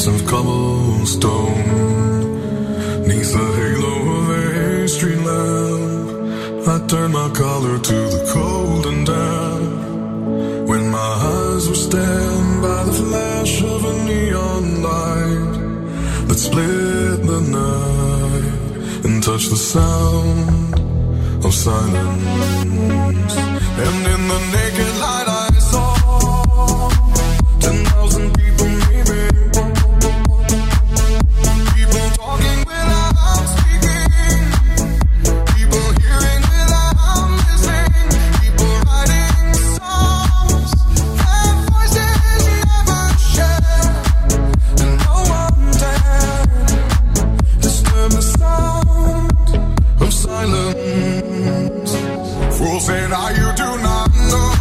of cobblestone, 'neath the halo of a street lamp, I turned my collar to the cold and damp. When my eyes were stabbed by the flash of a neon light that split the night and touched the sound of silence. And in the naked light I saw 10,000 people maybe, people talking without speaking, people hearing without listening, people writing songs that voices never share, and no one dared disturb the sound of silence. Fools say now you do not know,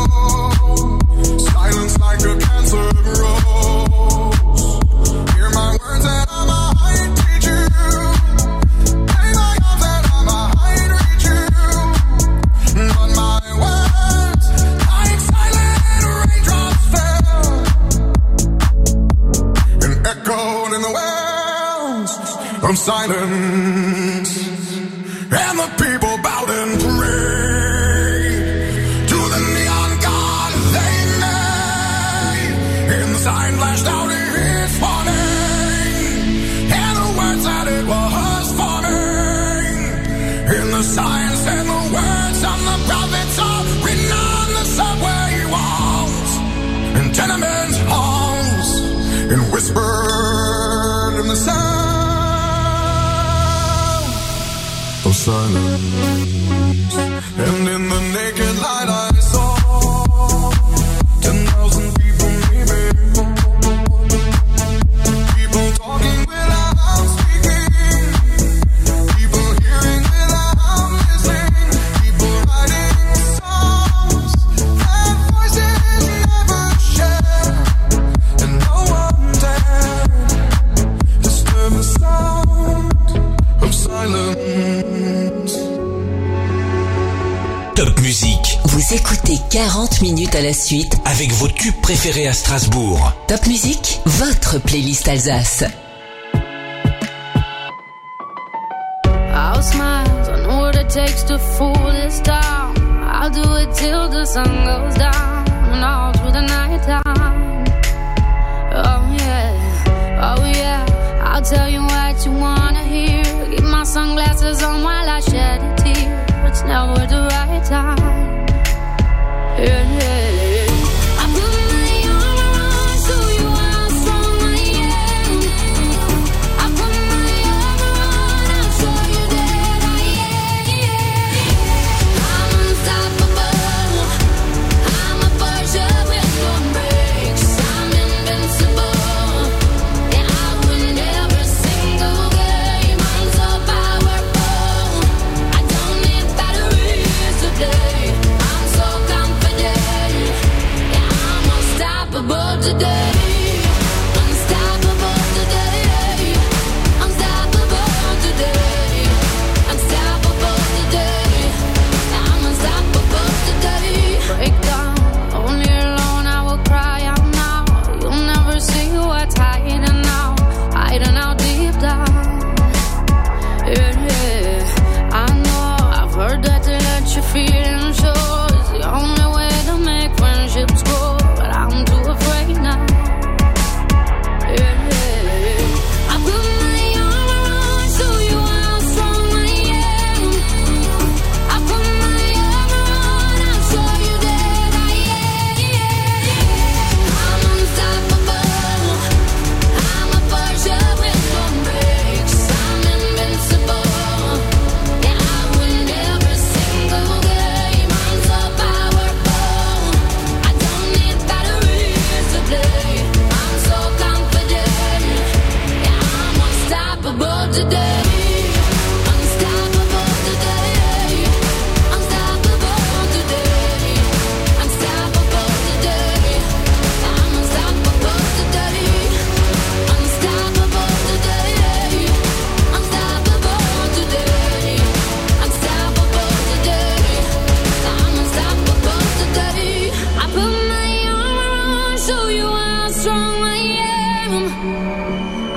silence like a cancer grows. Hear my words and I might teach you, play my arms and I might reach you, but my words like silent raindrops fell and echoed in the wells of silence. And the people bowed and prayed to the neon god they made, and the sign flashed out its warning, and the words that it was forming, and the signs and the words of the prophets are written on the subway walls and tenement halls, and whispered in the sound of silence. And in the naked light I saw 10,000 people maybe, people talking without speaking, people hearing without listening, people writing songs that voices never share, and no one dared disturb the sound of silence. Top Musique. Vous écoutez 40 minutes à la suite avec vos tubes préférés à Strasbourg. Top Musique, votre playlist Alsace. I'll smile, I know what it takes to fool this town. I'll do it till the sun goes down and all through the night time. Oh yeah, I'll tell you what you wanna hear. Keep my sunglasses on while I shed a tear. It's never the right time. Yeah. I put my arm around so you how strong I am. I put my arm around, I'll show you that I am. I'm unstoppable. I'm a Porsche with no brakes.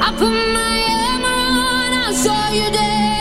I put my armor on, I saw you dead.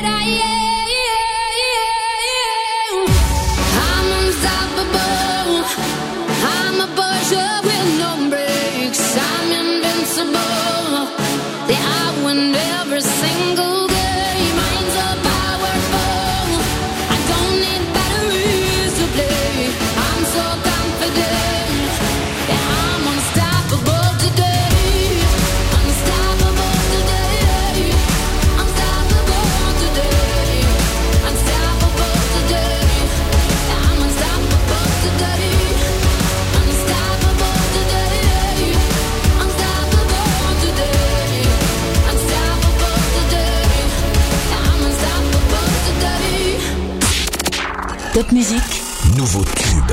I'm unstoppable. I'm a Porsche with no brakes. I'm invincible. Yeah, I win every single game. Mine's so powerful. I don't need batteries to play. I'm so confident. Yeah, I'm unstoppable today. Unstoppable today. Unstoppable today. Unstoppable today. Yeah, I'm unstoppable today. Unstoppable today. Unstoppable today. Unstoppable today. Yeah, I'm unstoppable today. Top musique. Nouveau tube.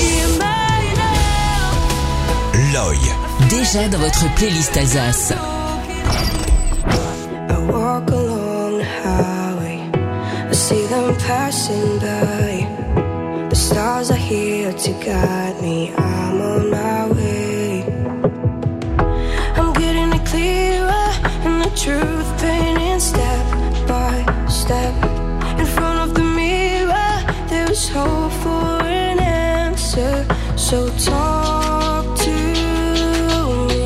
Loy. Déjà dans votre playlist Alsace. I walk along the highway, I see them passing by. The stars are here to guide me, I'm on my way. I'm getting it clearer, and the truth painting step by step. In front of the mirror, there's hope for an answer, so talk to me.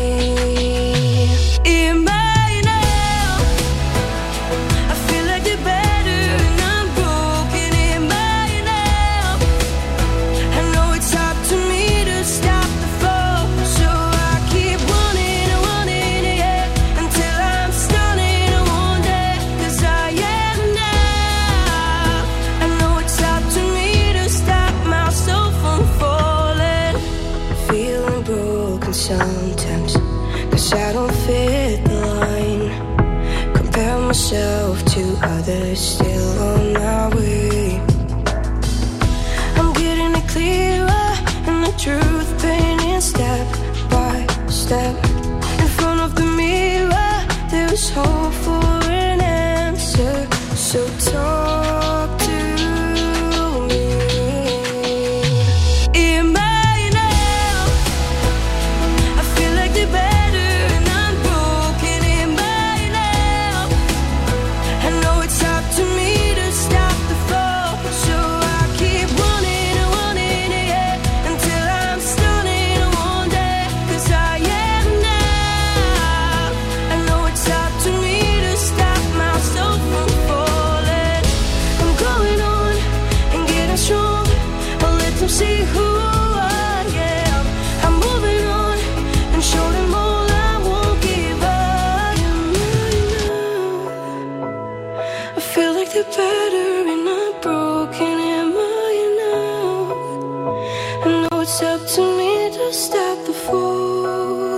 Emmanuel, I feel like the better and I'm broken. Emmanuel, I know it's up to me to stop the flow, so I keep running, yeah, until I'm stunning one day, 'cause I am now. I know it's up to me to stop myself from falling. Feeling broken sometimes, 'cause I don't fit the line. Compare myself to others, still on my way. I'm getting it clearer, and the truth painting step by step. In front of the mirror, there's hope for an answer, so talk to me. Emmanuel, I feel like the better and I'm broken. Emmanuel, I know it's up to me to stop the flow, so I keep running, yeah, until I'm stunning one day, 'cause I am now. I know it's up to me to stop myself from falling. I'm going on and getting strong, I'll let them see who I am. I'm moving on and show them all I won't give up. I feel like the better and I'm broken. Am I now? I know it's up to me to stop the fall.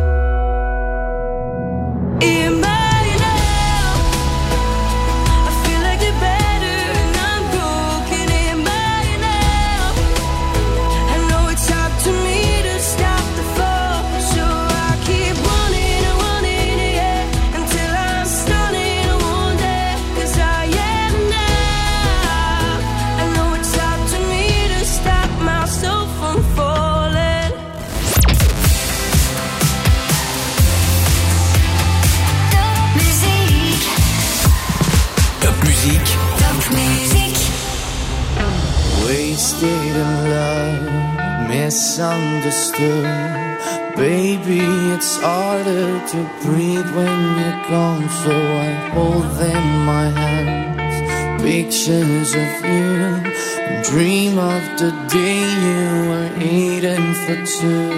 Emmanuel, I feel like the better and I'm broken. Emmanuel, I know it's up to me to stop the fall, so I keep running, yeah, until I'm stunning one day, 'cause I am now. I know it's up to me to stop myself from falling. Top musique. Wasted in love, misunderstood. Baby, it's harder to breathe when you're gone, so I hold in my hands pictures of you and dream of the day you were eating for two.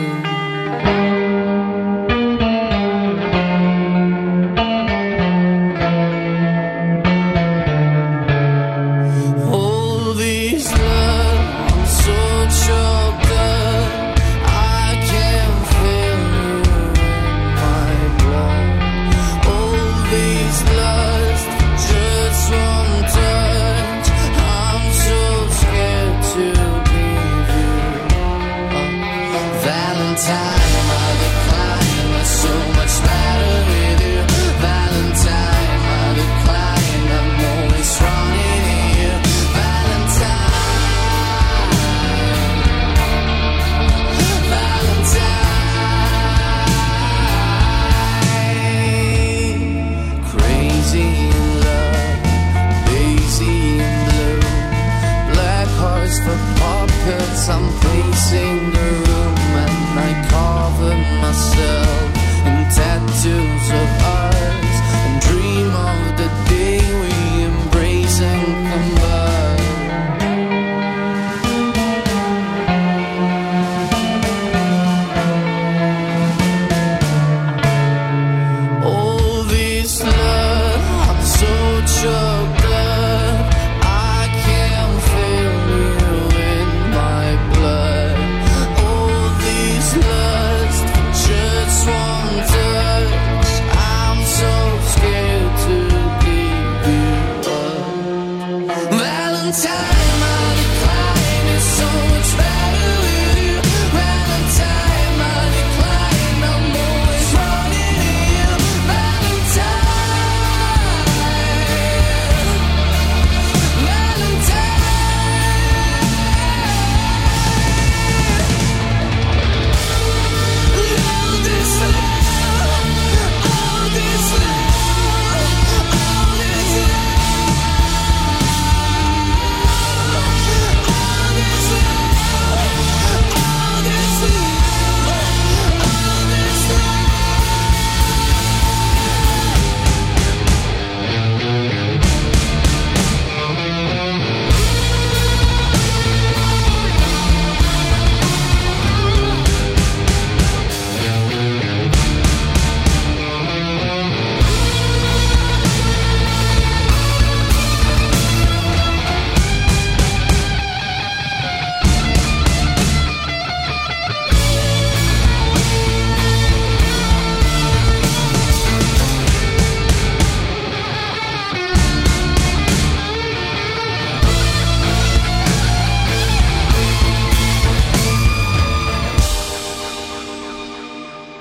All these love, I'm so choked up, I can feel you in my blood. All these lust, just one touch, I'm so scared to leave you. Valentine,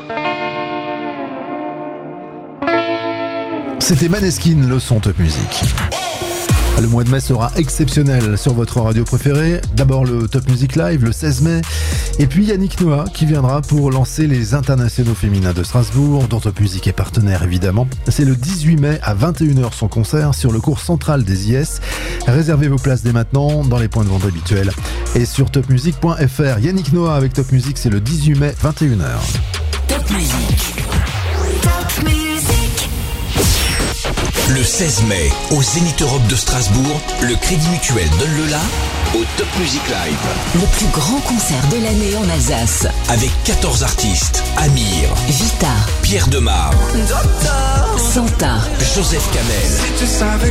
C'était Maneskin, le son Top Music. Le mois de mai sera exceptionnel sur votre radio préférée. D'abord le Top Music Live le 16 mai. Et puis Yannick Noah qui viendra pour lancer les internationaux féminins de Strasbourg, dont Top Music est partenaire évidemment. C'est le 18 mai à 21h son concert sur le cours central des IS. Réservez vos places dès maintenant dans les points de vente habituels et sur topmusic.fr. Yannick Noah avec Top Music, c'est le 18 mai 21h. Top Music. Top Music. Le 16 mai, au Zénith Europe de Strasbourg, le Crédit Mutuel donne le la au Top Music Live. Le plus grand concert de l'année en Alsace. Avec 14 artistes. Amir, Vita, Pierre Demar, Santa, Joseph Kamel.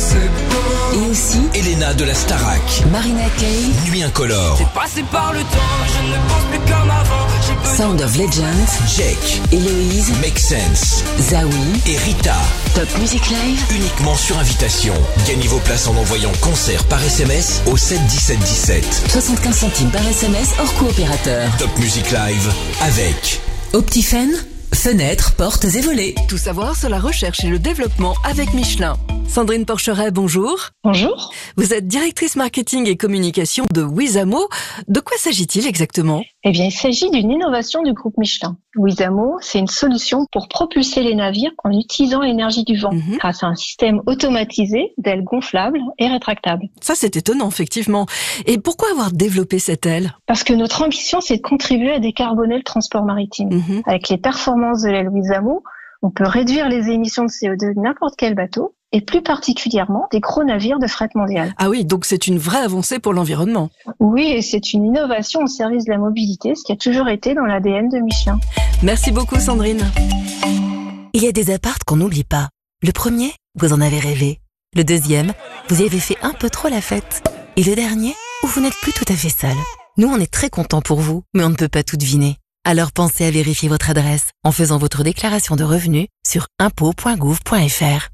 Et aussi Elena de la Starac. Marina Kaye, Nuit Incolore. Passé par le temps, je ne pense plus comme avant. Sound of Legends, Jake, Héloïse, Make Sense, Zawi et Rita. Top Music Live. Uniquement sur invitation. Gagnez vos places en envoyant concert par SMS au 7 17 17. 75 centimes par SMS hors coopérateur. Top Music Live avec Optifen, fenêtres, portes et volets. Tout savoir sur la recherche et le développement avec Michelin. Sandrine Porcheret, bonjour. Bonjour. Vous êtes directrice marketing et communication de Wizamo. De quoi s'agit-il exactement ? Eh bien, il s'agit d'une innovation du groupe Michelin. Wizamo, c'est une solution pour propulser les navires en utilisant l'énergie du vent, grâce à un système automatisé d'ailes gonflables et rétractables. Ça, c'est étonnant, effectivement. Et pourquoi avoir développé cette aile ? Parce que notre ambition, c'est de contribuer à décarboner le transport maritime. Avec les performances de l'aile Wizamo, on peut réduire les émissions de CO2 de n'importe quel bateau, et plus particulièrement des gros navires de fret mondial. Ah oui, donc c'est une vraie avancée pour l'environnement. Oui, et c'est une innovation au service de la mobilité, ce qui a toujours été dans l'ADN de Michelin. Merci beaucoup, Sandrine. Il y a des apparts qu'on n'oublie pas. Le premier, vous en avez rêvé. Le deuxième, vous y avez fait un peu trop la fête. Et le dernier, où vous n'êtes plus tout à fait seul. Nous, on est très contents pour vous, mais on ne peut pas tout deviner. Alors pensez à vérifier votre adresse en faisant votre déclaration de revenus sur impôts.gouv.fr.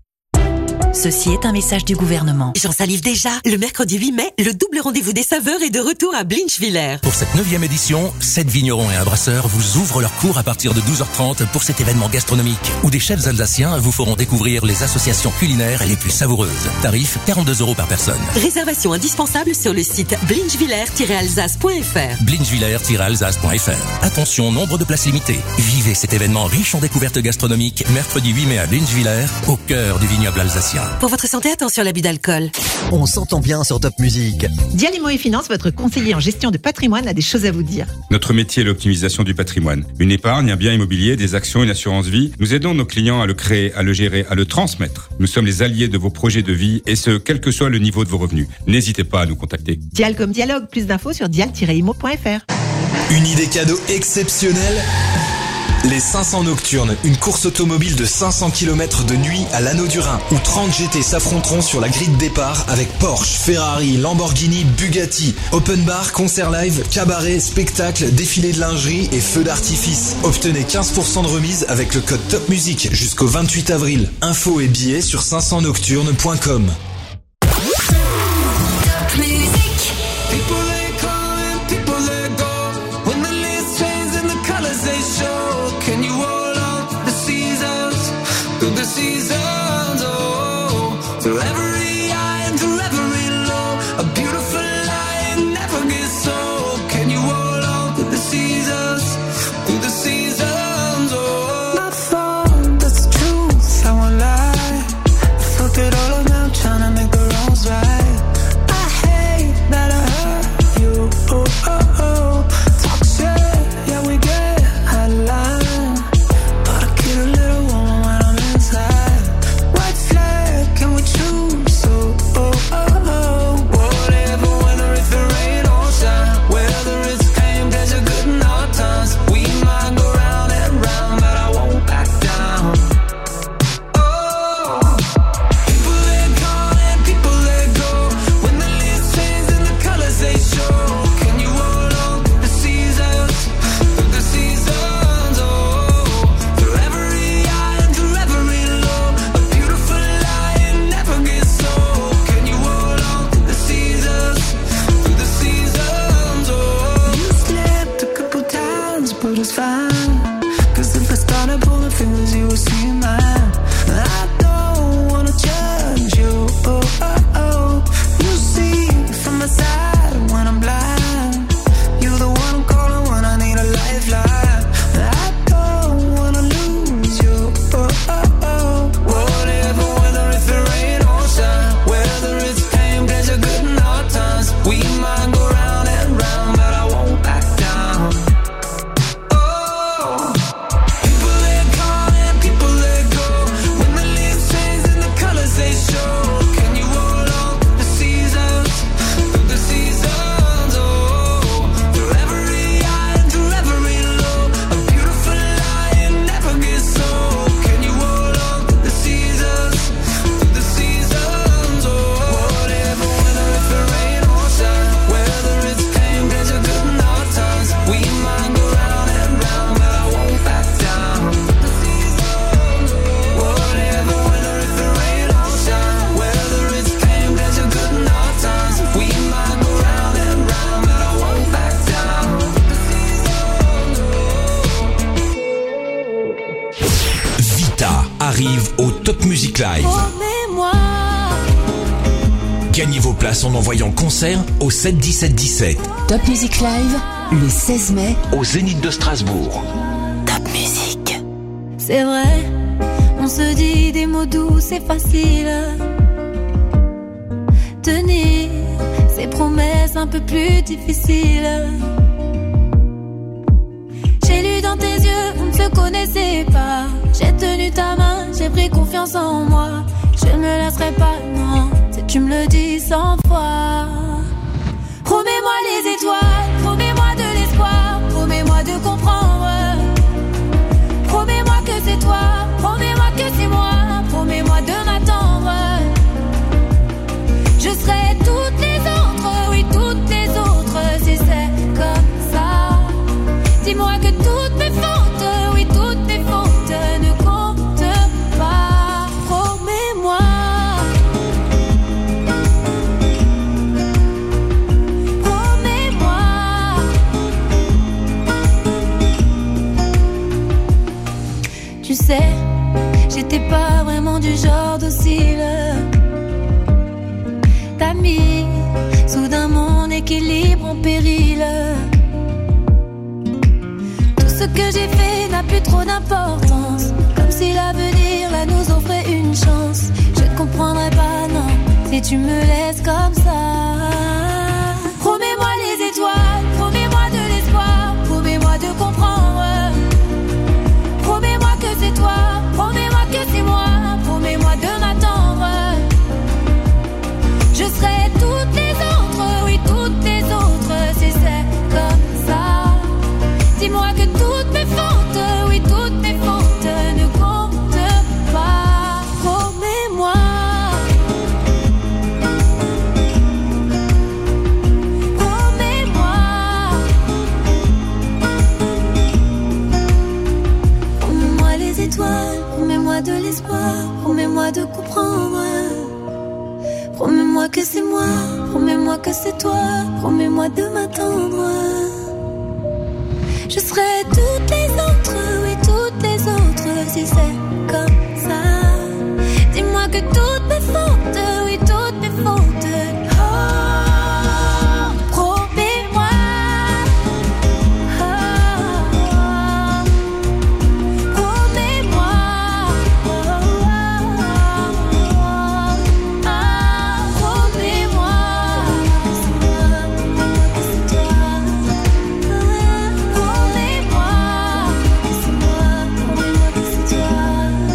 Ceci est un message du gouvernement. J'en salive déjà. Le mercredi 8 mai, le double rendez-vous des saveurs est de retour à Blinchwiller. Pour cette 9e édition, 7 vignerons et un brasseur vous ouvrent leurs cours à partir de 12h30 pour cet événement gastronomique où des chefs alsaciens vous feront découvrir les associations culinaires les plus savoureuses. Tarif 42 € par personne. Réservation indispensable sur le site blinchwiller-alsace.fr. Blinchwiller-alsace.fr. Attention, nombre de places limitées. Vivez cet événement riche en découvertes gastronomiques mercredi 8 mai à Blinchwiller, au cœur du vignoble alsacien. Pour votre santé, attention à l'abus d'alcool. On s'entend bien sur Top Music. Dialimo et Finance, votre conseiller en gestion de patrimoine, a des choses à vous dire. Notre métier est l'optimisation du patrimoine. Une épargne, un bien immobilier, des actions, une assurance vie. Nous aidons nos clients à le créer, à le gérer, à le transmettre. Nous sommes les alliés de vos projets de vie et ce, quel que soit le niveau de vos revenus. N'hésitez pas à nous contacter. Dial comme dialogue, plus d'infos sur dial-imo.fr. Une idée cadeau exceptionnelle. Les 500 Nocturnes, une course automobile de 500 km de nuit à l'Anneau du Rhin, où 30 GT s'affronteront sur la grille de départ avec Porsche, Ferrari, Lamborghini, Bugatti. Open bar, concert live, cabaret, spectacle, défilé de lingerie et feux d'artifice. Obtenez 15% de remise avec le code Top Music jusqu'au 28 avril. Infos et billets sur 500nocturnes.com. Inside arrive au Top Music Live. Promets-moi. Gagnez vos places en envoyant concert au 7 17 17. Top Music Live, le 16 mai, au Zénith de Strasbourg. Top Music. C'est vrai, on se dit des mots doux, c'est facile. Tenir ces promesses un peu plus difficiles. J'ai lu dans tes yeux, on ne se connaissait pas. J'ai tenu ta main, j'ai pris confiance en moi. Je ne me laisserai pas, non, si tu me le dis 100 fois. Promets-moi les étoiles, promets-moi de l'espoir, promets-moi de comprendre. Promets-moi que c'est toi, promets-moi que c'est moi, promets-moi de m'attendre. Je serai toutes les autres, oui toutes les autres, si c'est comme ça. Dis-moi que toutes mes fautes, oui toutes mes fautes ne comptent pas. Promets-moi. Promets-moi. Tu sais, j'étais pas vraiment du genre docile. T'as mis soudain mon équilibre en péril. Tout ce que j'ai fait n'a plus trop d'importance. Comme si l'avenir là nous offrait une chance. Je ne comprendrai pas, non, si tu me laisses comme ça. Promets-moi les étoiles, promets-moi de l'espoir, promets-moi de comprendre. Promets-moi que c'est toi, promets-moi que c'est moi, promets-moi de m'attendre. Je serai toutes les autres, oui toutes les autres, si c'est comme ça. Dis-moi que toutes mes fautes, oui toutes mes fautes ne comptent pas. Promets-moi. Promets-moi. Promets-moi les étoiles, promets-moi de l'espoir, promets-moi de comprendre. Promets-moi que c'est moi, promets-moi que c'est toi, promets-moi de m'attendre. Je serai toutes les autres, oui toutes les autres, si c'est comme ça. Dis-moi que toutes mes fautes, oui toutes mes fautes. Oh, promets-moi. Oh, promets-moi. Promets-moi.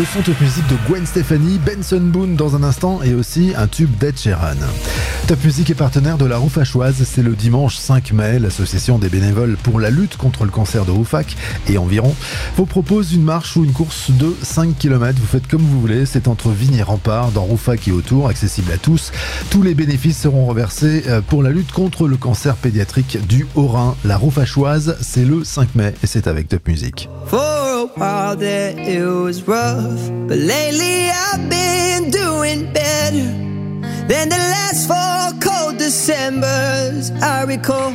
Le son Top Music de Gwen Stefani, Benson Boone dans un instant et aussi un tube d'Ed Sheeran. Top Music est partenaire de la Roufachoise. C'est le dimanche 5 mai. L'association des bénévoles pour la lutte contre le cancer de Roufac et environ vous propose une marche ou une course de 5 km. Vous faites comme vous voulez. C'est entre Vignes et Remparts, dans Roufac et autour, accessible à tous. Tous les bénéfices seront reversés pour la lutte contre le cancer pédiatrique du Haut-Rhin. La Roufachoise, c'est le 5 mai et c'est avec Top Music. For a while there it was rough, but lately I've been doing better than the last 4 cold Decembers I recall.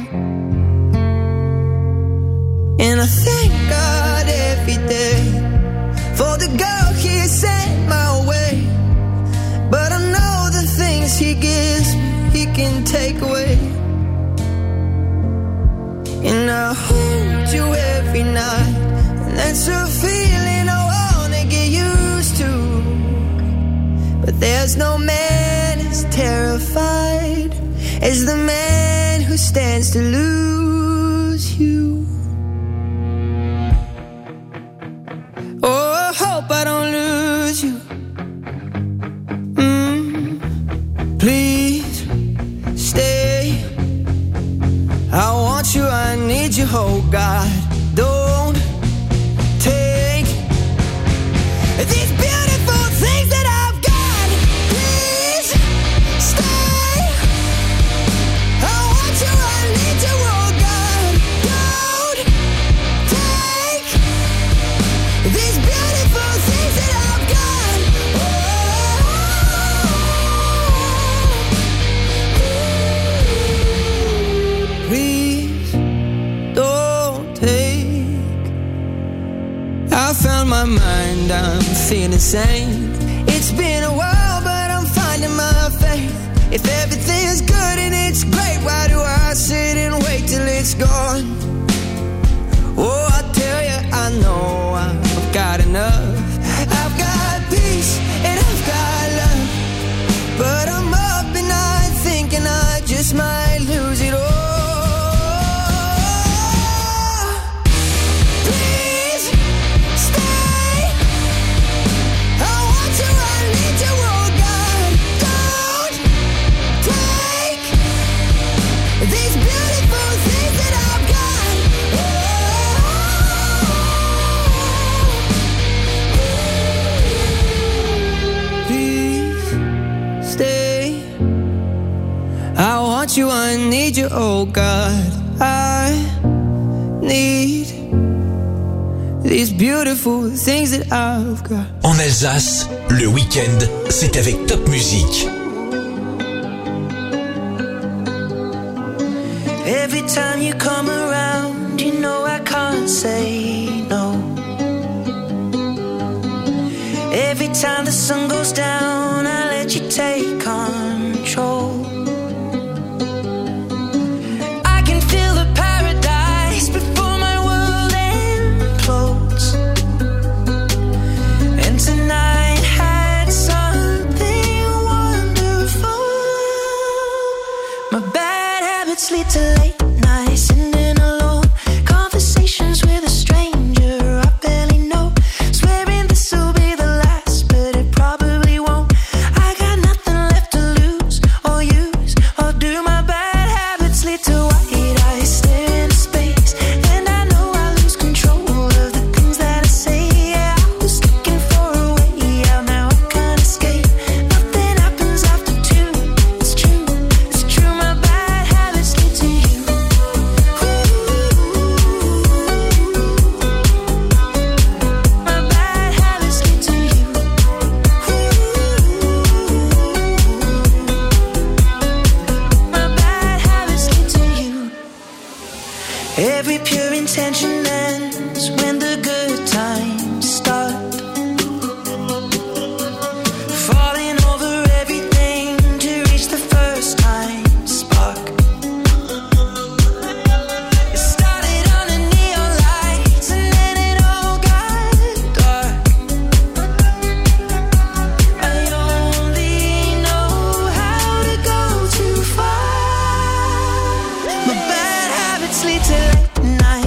And I thank God every day for the girl He sent my way. But I know the things He gives me, He can take away. And I hold you every night, and that's a feeling I wanna get used to. But there's no man as terrified as the man who stands to lose you. Oh, I hope I don't lose you. Please stay. I want you, I need you, oh God. Don't take these beautiful things that I've got. Please stay. I want you, I need you, oh God. Don't take these beautiful things that I've got. Please don't take. I found my mind, I'm feeling sane. It's been a while, but I'm finding my faith. If everything's good and it's great, why do I sit and wait till it's gone? Oh, I tell you, I know I've got enough. I've got peace and I've got love, but I'm up and night thinking I just might lose it all. You, I need you, oh God. I need these beautiful things that I've got. En Alsace, le week-end, c'est avec Top Music. Every time you come around, you know I can't say no. Every time the sun goes down, I let you take control. Lead to late nights, sitting alone, conversations with a stranger I barely know, swearing this will be the last, but it probably won't. I got nothing left to lose or use, or do my bad habits lead to white eyes stare into space, and I know I lose control of the things that I say. Yeah, I was looking for a way out, now I can't escape. Nothing happens after 2, it's true, my bad habits lead to you. My bad habits lead to you. My bad habits lead to you. Every pure intention ends when the good times start. Falling over everything to reach the first time spark. It started under neon lights and then it all got dark. I only know how to go too far. My bad habits lead to late nights.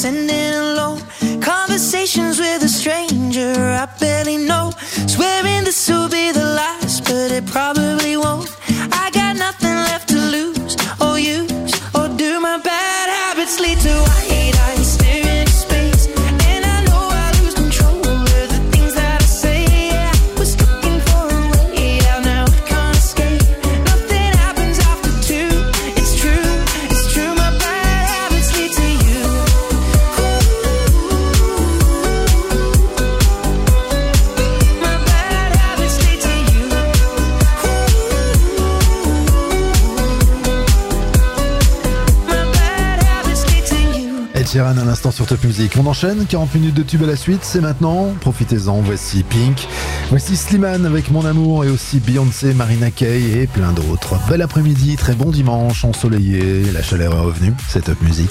sending alone. Conversations with a stranger I barely know. Swearing this will be the last, but it probably won't. I got nothing left to lose or use, or do my bad habits lead to white eyes staring into space? And I know I lose control of the things that I say. Yeah, I was looking for a way out, now I can't escape. Nothing happens after two. It's true, my bad habits lead to you. My bad habits lead to you. My bad habits lead to you. Ed Sheeran à l'instant sur Top Music. On enchaîne, 40 minutes de tube à la suite, c'est maintenant. Profitez-en, voici Pink. Voici Slimane avec Mon Amour et aussi Beyoncé, Marina Kaye et plein d'autres. Bel après-midi, très bon dimanche, ensoleillé, la chaleur est revenue, c'est Top Music.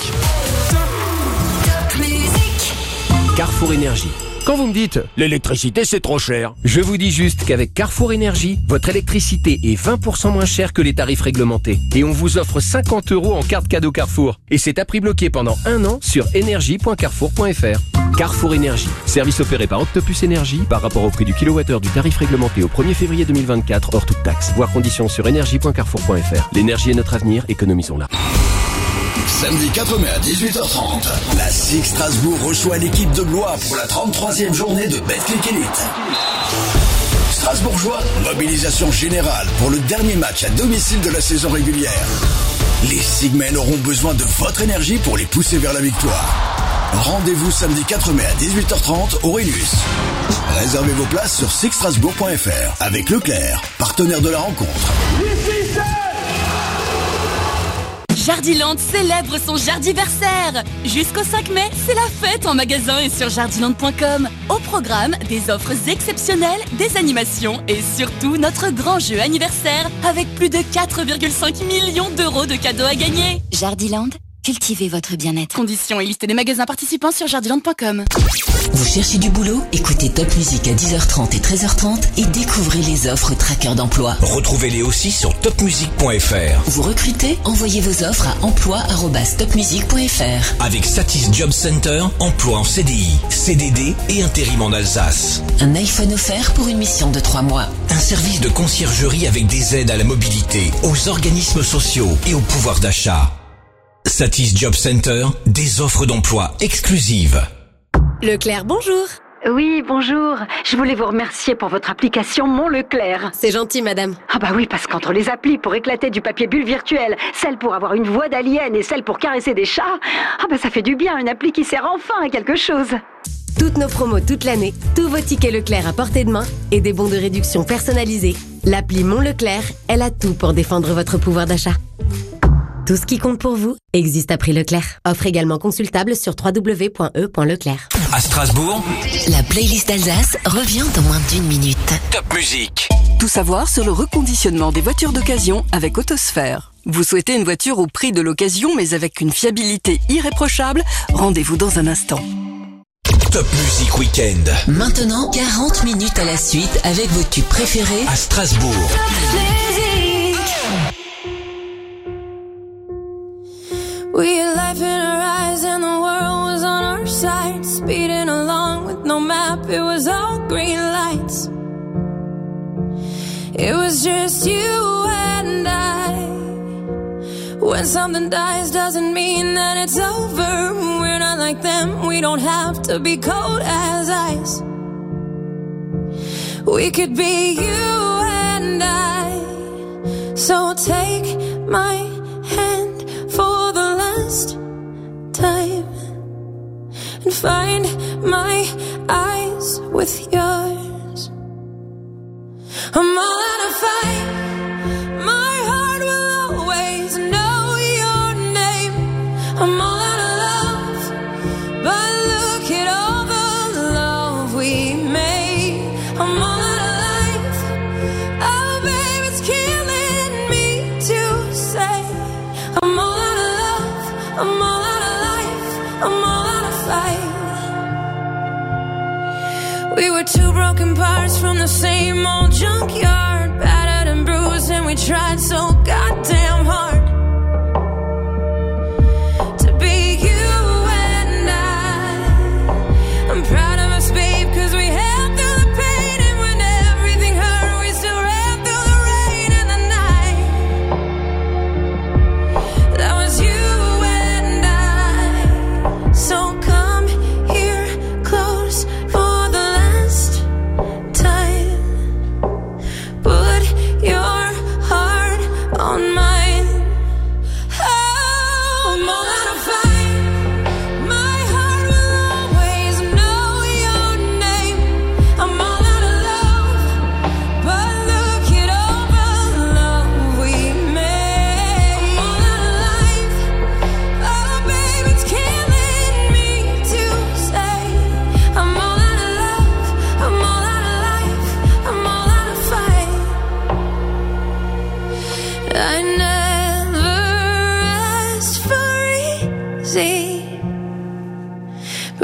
Carrefour Énergie. Quand vous me dites « l'électricité c'est trop cher », je vous dis juste qu'avec Carrefour Énergie, votre électricité est 20% moins chère que les tarifs réglementés. Et on vous offre 50 € en carte cadeau Carrefour. Et c'est à prix bloqué pendant 1 an sur énergie.carrefour.fr. Carrefour Énergie, service opéré par Octopus Énergie par rapport au prix du kilowattheure du tarif réglementé au 1er février 2024 hors toute taxe. Voir conditions sur énergie.carrefour.fr. L'énergie est notre avenir, économisons-la. Samedi 4 mai à 18h30, la SIG Strasbourg reçoit l'équipe de Blois pour la 33e journée de Betclic Elite. Strasbourgeois, mobilisation générale pour le dernier match à domicile de la saison régulière. Les Sigmen auront besoin de votre énergie pour les pousser vers la victoire. Rendez-vous samedi 4 mai à 18h30 au Rélus. Réservez vos places sur sixstrasbourg.fr avec Leclerc, partenaire de la rencontre. Jardiland célèbre son jardiversaire. Jusqu'au 5 mai, c'est la fête en magasin et sur jardiland.com. Au programme, des offres exceptionnelles, des animations et surtout notre grand jeu anniversaire avec plus de 4,5 millions d'euros de cadeaux à gagner. Jardiland, cultivez votre bien-être. Conditions et liste des magasins participants sur jardiland.com. Vous cherchez du boulot? Écoutez Top Music à 10h30 et 13h30 et découvrez les offres traqueurs d'emploi. Retrouvez-les aussi sur topmusic.fr. Vous recrutez? Envoyez vos offres à emploi@topmusic.fr. Avec Satis Job Center, emploi en CDI, CDD et intérim en Alsace. Un iPhone offert pour une mission de 3 mois. Un service de conciergerie avec des aides à la mobilité, aux organismes sociaux et au pouvoir d'achat. Satis Job Center, des offres d'emploi exclusives. Leclerc, bonjour. Oui, bonjour. Je voulais vous remercier pour votre application Mon Leclerc. C'est gentil, madame. Ah bah oui, parce qu'entre les applis pour éclater du papier bulle virtuel, celle pour avoir une voix d'alien et celle pour caresser des chats, ah bah ça fait du bien, une appli qui sert enfin à quelque chose. Toutes nos promos toute l'année, tous vos tickets Leclerc à portée de main et des bons de réduction personnalisés. L'appli Mon Leclerc, elle a tout pour défendre votre pouvoir d'achat. Tout ce qui compte pour vous existe à prix Leclerc. Offre également consultable sur www.e.leclerc. À Strasbourg, la playlist Alsace revient dans moins d'1 minute. Top Music. Tout savoir sur le reconditionnement des voitures d'occasion avec Autosphère. Vous souhaitez une voiture au prix de l'occasion mais avec une fiabilité irréprochable? Rendez-vous dans un instant. Top Music Weekend. Maintenant, 40 minutes à la suite avec vos tubes préférés à Strasbourg. We had life in our eyes and the world was on our side. Speeding along with no map, it was all green lights. It was just you and I. When something dies doesn't mean that it's over. We're not like them, we don't have to be cold as ice. We could be you and I. So take my hand for the last time and find my eyes with yours. I'm all out of fight. My heart will always know your name. I'm all out of love, but look at all the love we made. I'm all out of life. Oh, babe, it's killing me to say I'm all out of love. I'm all out of life. I'm all out of fight. We were two broken parts from the same old junkyard, battered and bruised, and we tried so goddamn hard to be you and I.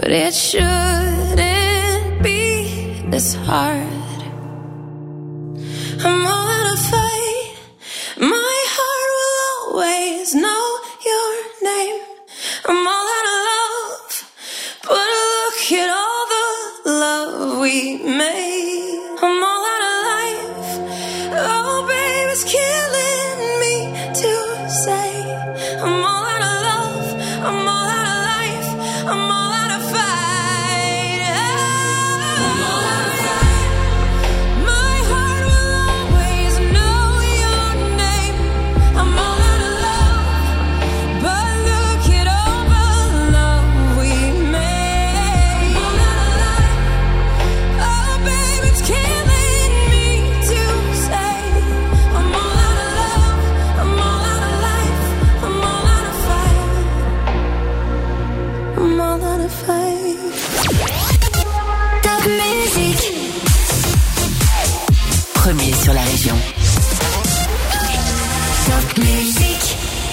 but it shouldn't be this hard. I'm all out of fight. My heart will always know your name. I'm all out of love, but look at all the love we made. I'm all out of life. Oh, baby, it's killing me to say. I'm all out of love. I'm all out of life. I'm all out of fight. I'm all out of fight. My heart will always know your name. I'm all out of love, but look at all the love we made. I'm all out of life. Oh, baby, it's killing me to say. I'm all out of love. I'm all out of life. I'm all out of fight. I'm all out of fight. Top musique. Premier sur la région. Top musique.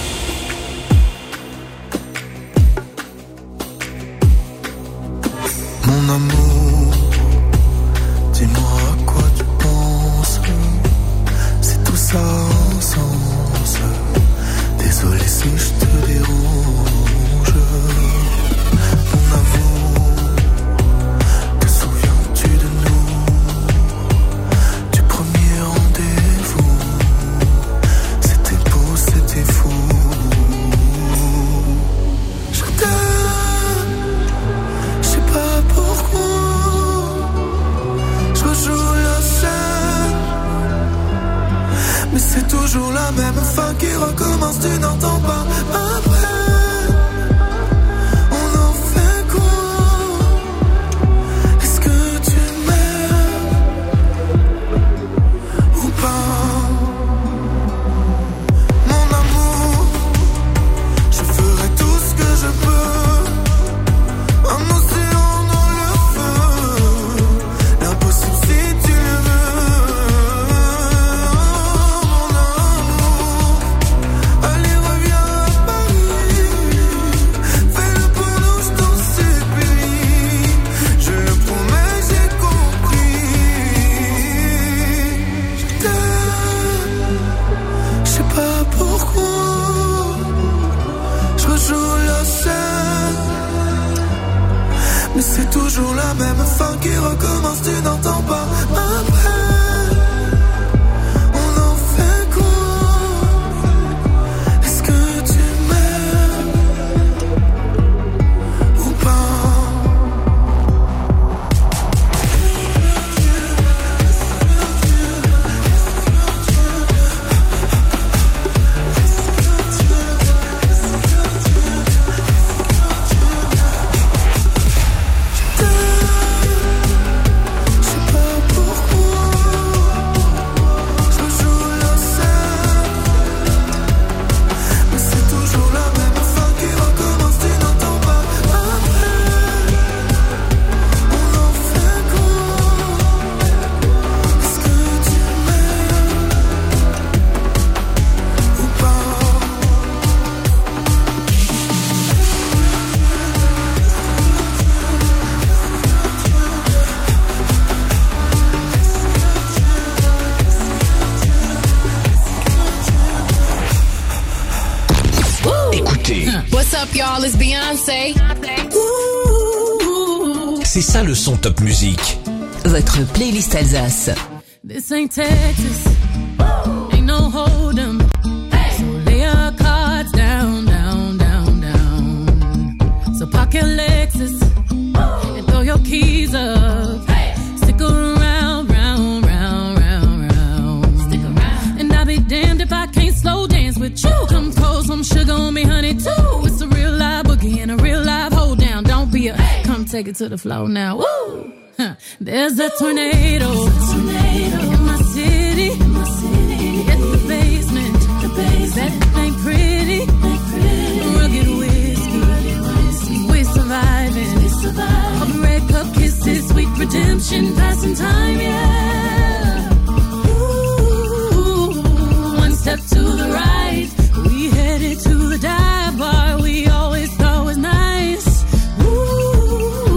Mon amour, dis-moi à quoi tu penses. C'est tout ça en sens. Désolé si je te dérange. Mon amour, te souviens-tu de nous? Du premier rendez-vous. C'était beau, c'était fou. Je t'aime, je sais pas pourquoi. Je rejoue la scène, mais c'est toujours la même fin qui recommence. Tu n'entends pas après. On en fait quoi? Est-ce que tu m'aimes ou pas? Mon amour, je ferai tout ce que je peux. Un océan dans le feu, l'impossible si tu le veux. Mon amour, allez reviens à Paris. Fais-le pour nous, je t'en supplie. Je le promets, j'ai compris. Je t'aime, je sais pas pourquoi. Je rejoue la scène, mais c'est toujours la même fin qui recommence. Tu n'entends pas après. On en fait quoi? Est-ce que tu m'aimes ou pas? Je sais pas pourquoi. Je joue la scène, mais c'est toujours la même fin qui recommence. Tu n'entends pas après. On en fait quoi? Est-ce que tu m'aimes ou pas? Écoutez, What's up, y'all? It's Beyoncé. c'est ça le son Top Musique. Votre playlist Alsace. This ain't Texas, ain't no hold'em. So lay your cards down, down, down, down. So park your Lexus and throw your keys up. Stick around, round, round, round, round. Stick around. And I'll be damned if I can't slow dance with you. Come pour some sugar on me, honey, too. It's a real live boogie and a real live hold down. Don't be a come take it to the floor now. Woo! Huh. There's a tornado in my city. At the basement. That ain't pretty. Rugged whiskey. We're surviving. All the red cup kisses, sweet redemption, passing time, yeah. Ooh, one step to the right, we headed to the dive bar we always thought was nice. Ooh.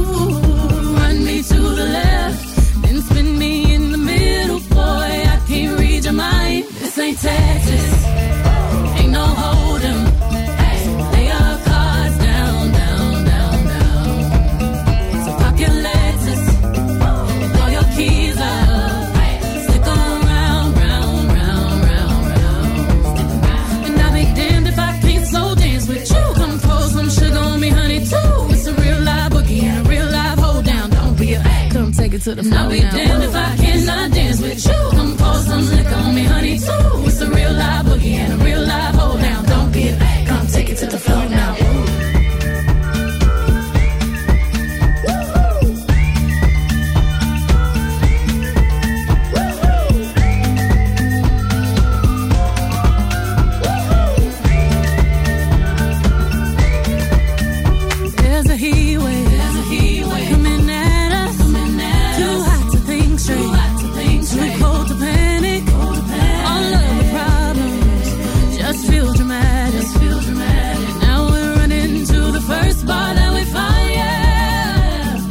it to the And I'll floor be now. damned if I cannot dance with you. Come pour some liquor on me, honey, too. It's a real live boogie and a real live hold down. Don't be a come take it to the floor now. There's a heat wave coming at us. Too hot to think straight. Too cold to panic. All of the problems just feel dramatic. Now we're running to the first bar that we find. Yeah.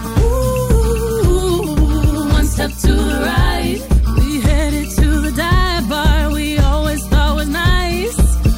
Ooh, one step to the right. We headed to the dive bar we always thought was nice.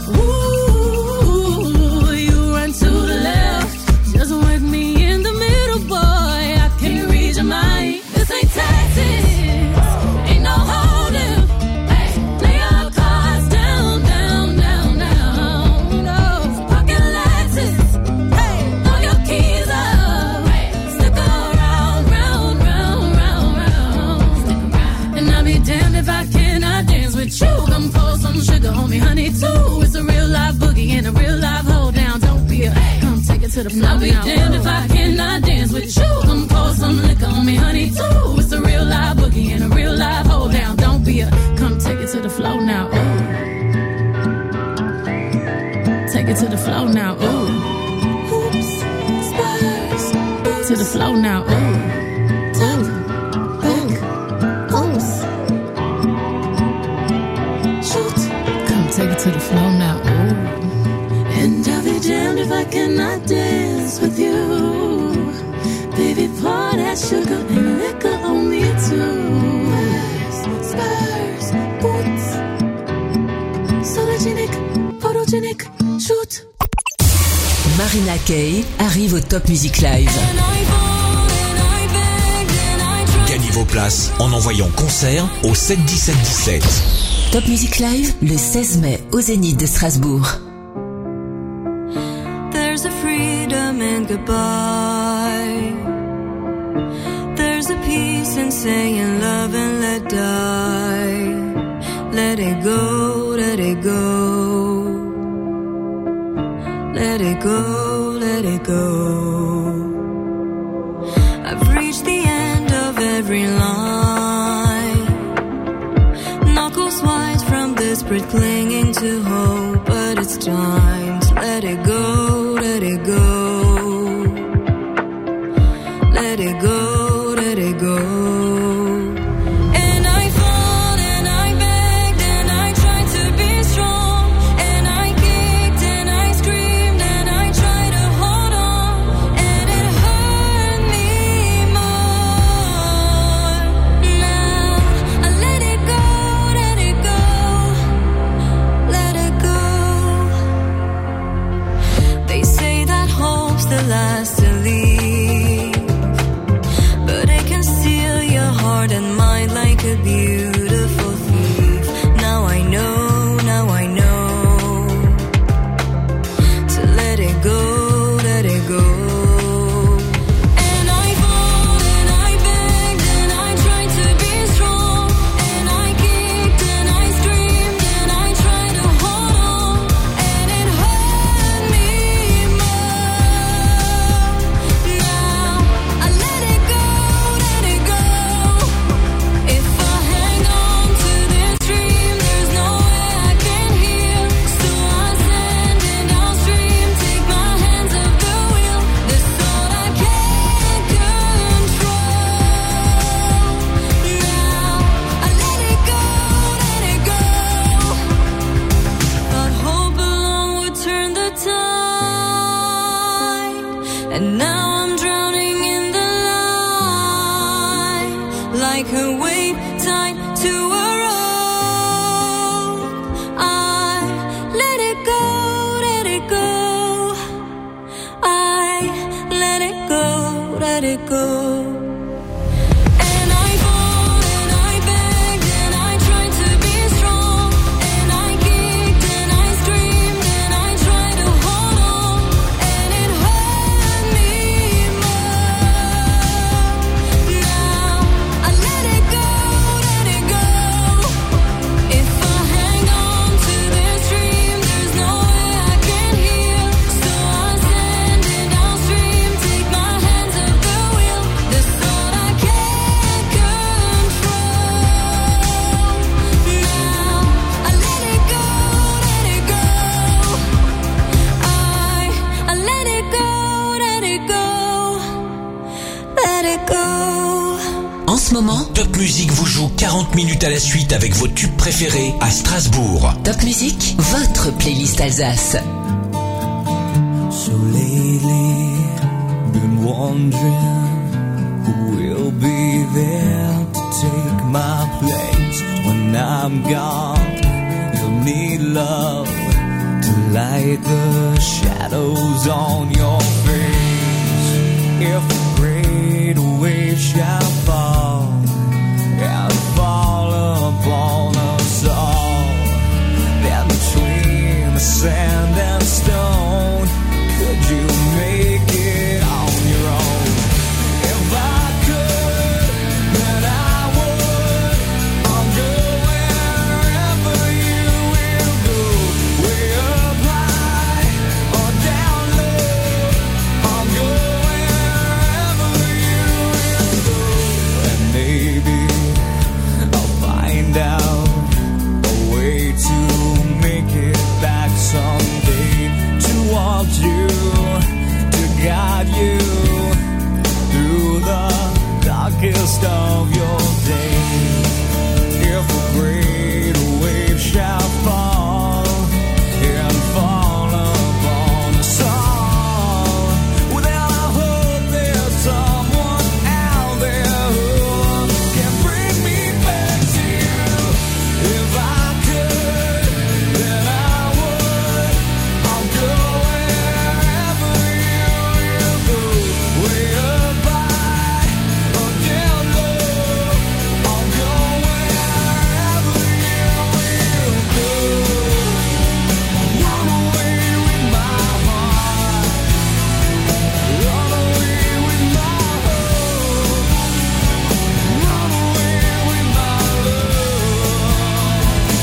Ooh, you run to the left. Just work me in the middle, boy. I can't read your mind. This ain't Texas. Ain't no holding. Hey, lay your cards down, down, down, down. No, pocket Lexus. Hey, throw your keys up. Stick around, round, round, round, round. And I'll be damned if I cannot dance with you. Come pour some sugar on me, honey, too. It's a real live boogie and a real live hold down. Don't be a come take it to the floor. I'll be damned if I cannot dance with you. Come pour some liquor on me, honey, too. It's a real live boogie and a real live hold down. Don't be a come take it to the floor now. Ooh. Take it to the floor now. Ooh. Hoops, spurs, to the floor now. Ooh. Top, back, pulse. Shoot. Come take it to the floor now. Ooh. And I'll be damned if I cannot dance with you. Baby, pour that sugar and liquor on me too. Spurs, boots, sologenic, photogenic, shoot. Marina Kaye arrive au Top Music Live. Gagnez vos places en envoyant concert au 71717. Top Music Live le 16 mai au Zénith de Strasbourg. There's a freedom in goodbye. There's a peace in saying love and let die. Let it go, let it go. Let it go, let it go. I've reached the end of every line. Knuckles white from desperate clinging to hope. But it's time to let it go, let it go. Let it go, let it go. And I fought and I begged and I tried to be strong. And I kicked and I screamed and I tried to hold on. And it hurt me more. Now I let it go, let it go. Let it go. They say that hope's the last to leave, but it can steal your heart and mind like a beautiful thief. Now I know, now I know to let it go, let it go. And I fought and I begged and I tried to be strong. And I kicked and I screamed and I tried to hold on. And it hurt me more. Now I let it go, let it go. If I hang on to this dream, there's no way I can heal. So I stand and I'll stream, take my hands off the wheel. This thought I can't control. Now I let it go, let it go. Thought hope alone would turn the tide, and now I'm drowning in the light, like a wave tied to a rope. I let it go, let it go. I let it go, let it go. And I fought and I begged and I tried to be strong. And I kicked and I screamed and I tried to hold on. And it hurt me more. Now let it go. En ce moment, Top Music vous joue 40 minutes à la suite avec vos tubes préférés à Strasbourg. Top Music, votre playlist Alsace. So lately, been wondering who will be there to take my place when I'm gone. You'll need love to light the shadows on your face. If a great wave shall fall and fall upon us all, then between the sand and stone, could you make it on your own? If I could, then I would. I'll go wherever you will go, way up high or down low. I'll go wherever you will go, and maybe I'll find out a way to make it back someday, to want you, to guide you through the darkest of your days. If a great wave shall fall and fall upon us all, well then I hope there's someone out there who can bring me back to you. If I could, then I would. I'll go wherever you will go, way up high or down low. I'll go wherever you will go. Run away with my heart, run away with my hope, run away with my love.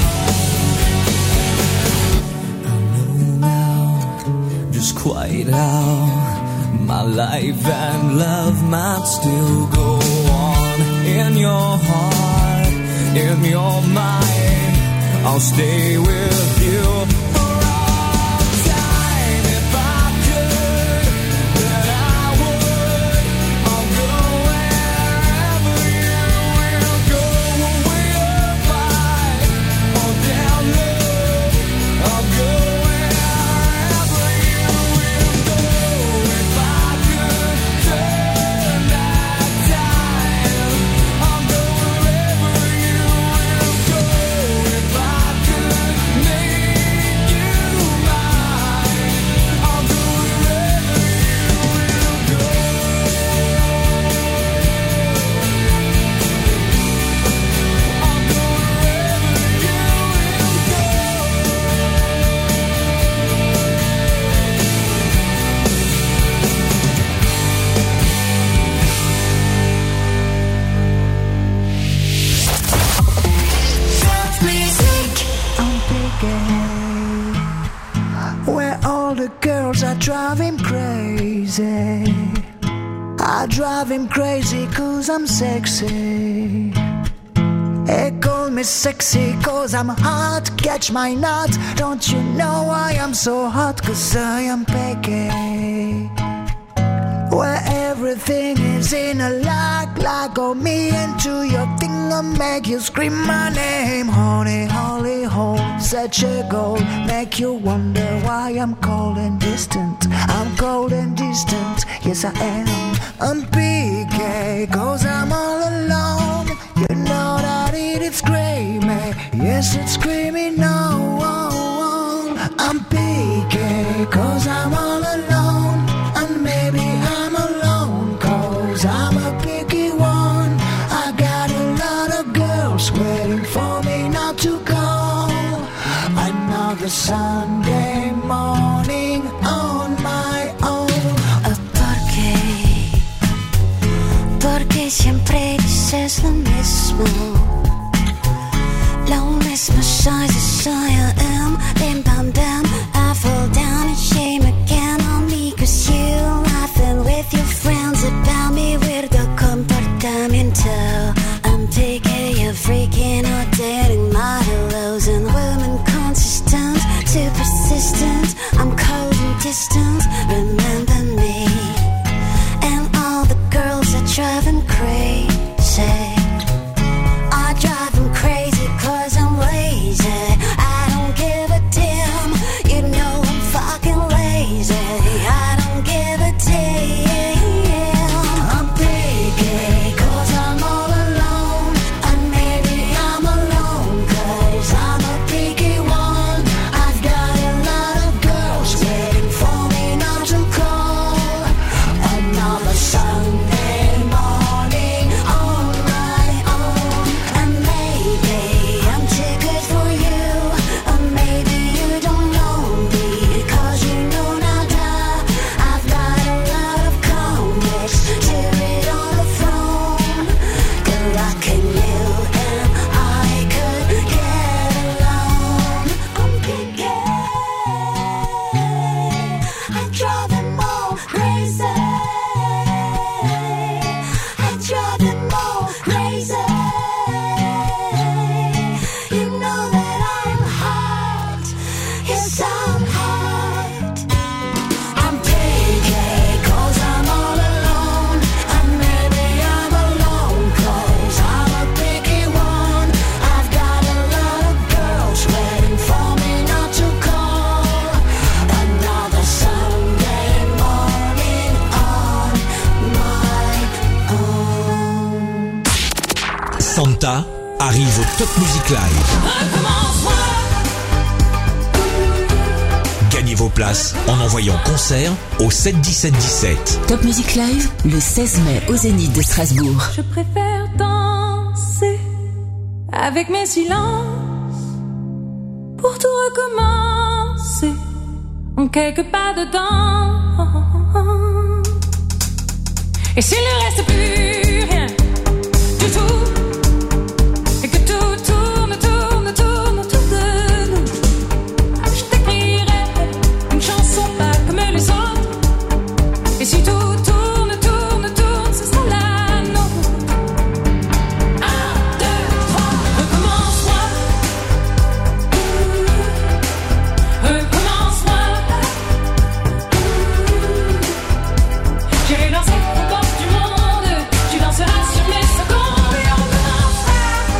I know now just quite how my life and love might still go on. In your heart, in your mind, I'll stay with you for all time. If I could, then I would. I'll go wherever you will go, way up high or down low. I'll go wherever you will go. If I could turn back time, I'll go wherever you will go. If I could make you mine, I'll go wherever you will go. I'll go wherever you Where all the girls are driving crazy. I drive him crazy cause I'm sexy. They call me sexy cause I'm hot. Catch my nut. Don't you know I am so hot? Cause I am picky. Where everything is in a like go me into your thing and make you scream my name. Honey, holy hole, such a goal. Make you wonder why I'm cold and distant. I'm cold and distant, yes I am. I'm PK, cause I'm all alone. You know that it's screaming, yes it's screaming no. I'm PK, cause I'm all alone. And maybe I'm alone, cause I'm a picky one. I got a lot of girls waiting for me not to go. Another Sunday morning on my own. Porque siempre dices lo mismo. Lo mismo soy, I am. Bim bam bam, I fall down and shame again on me. Cause you laughing with your friends about me. Weirdo comportamiento. I'm picky, you're freaking out, dating my hellos and women consistent, too persistent. I'm cold and distant, remember me. And all the girls that Porta arrive au Top Music Live. Gagnez vos places en envoyant concert au 71717. Top Music Live, le 16 mai au Zénith de Strasbourg. Je préfère danser avec mes silences pour tout recommencer en quelques pas dedans. Et s'il ne reste plus rien du tout, et que tout tourne, tourne, tourne autour de nous, je t'écrirai une chanson pas comme les autres. Et si tout tourne, tourne, tourne, ce sera la nôtre. 1, 2, 3, recommence-moi. Recommence-moi. J'irai danser aux portes du monde. Tu danseras sur mes secondes. Et on recommencera.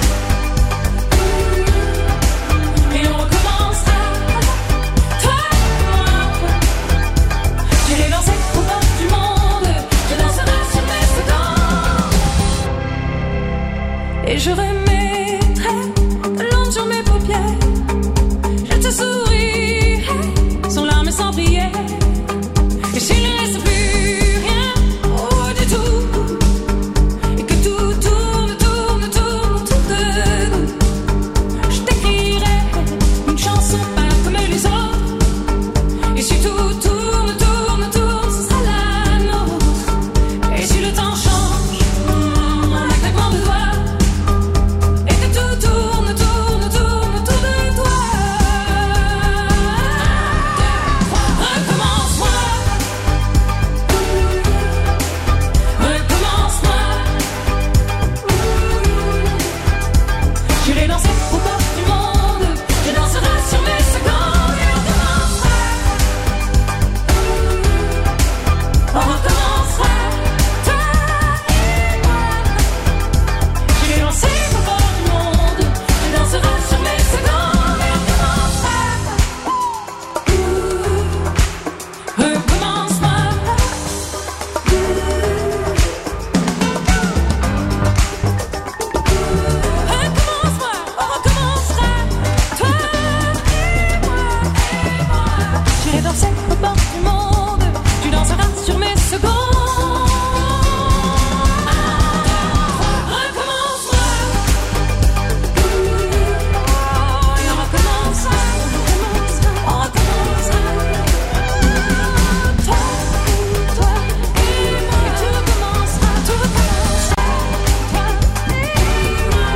Et on recommencera. Toi et moi. J'irai danser aux portes du monde. Tu danseras sur mes secondes. Et je remettrai de l'ombre sur mes paupières. Je te sourirai sans larmes et sans prière. Et s'il ne reste plus rien, oh du tout, et que tout tourne, tourne, tourne autour de nous, je t'écrirai une chanson pas comme les autres. Et si tout tourne, tourne, tourne, ce sera la nôtre. Et si le temps change, en un claquement de doigts, et que tout tourne, tourne, tourne autour de toi. Recommence-moi. Recommence-moi. J'irai danser aux portes du monde. Tu danseras sur mes secondes. Et on recommencera. On recommencera. Toi et moi. J'irai danser aux portes du monde. Tu danseras sur mes secondes. Et on recommencera. Recommence-moi. Recommence-moi, on recommencera. Toi et moi. J'irai danser aux portes du monde. Tu danseras sur mes secondes. Recommence-moi. Et on recommencera. On recommencera. Toi et moi. Et tout recommencera. Tout recommencera. Toi et moi.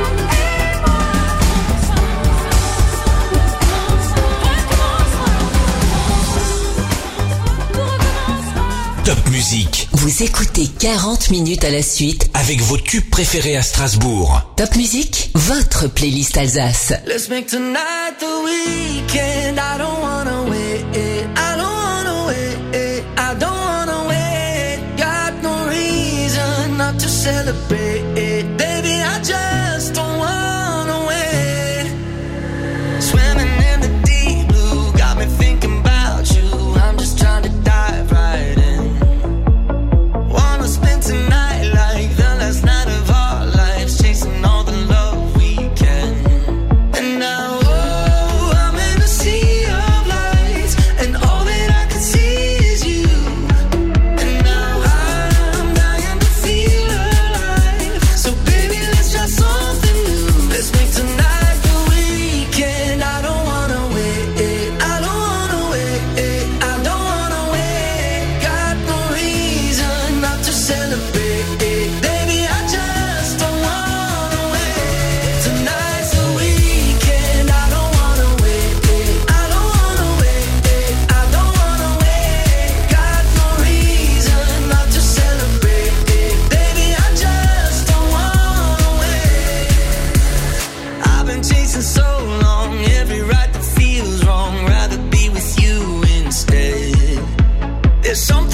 Top Music. Vous écoutez 40 minutes à la suite Avec vos tubes préférés à Strasbourg. Top Music, votre playlist Alsace. Let's make tonight the weekend. I don't wanna wait. I don't wanna wait. I don't wanna wait. Got no reason not to celebrate. Baby, I just don't wanna wait. Swimming in the deep blue, got me thinking about you. I'm just trying to dive right in. Wanna spend tonight like the last night of our lives, chasing all the love we can. And now, oh, I'm in a sea of lights, and all that I can see is you. And now I'm dying to feel alive. So baby, let's try something new. Let's make tonight the weekend. I don't wanna wait. I don't wanna wait. I don't wanna wait. Got no reason not to celebrate. Baby, I just don't wanna wait. Tonight's the weekend. I don't wanna wait. I don't wanna wait. I don't wanna wait. Got no reason not to celebrate. Baby, I just don't wanna wait. I've been chasing so long, every right that feels wrong. Rather be with you instead. There's something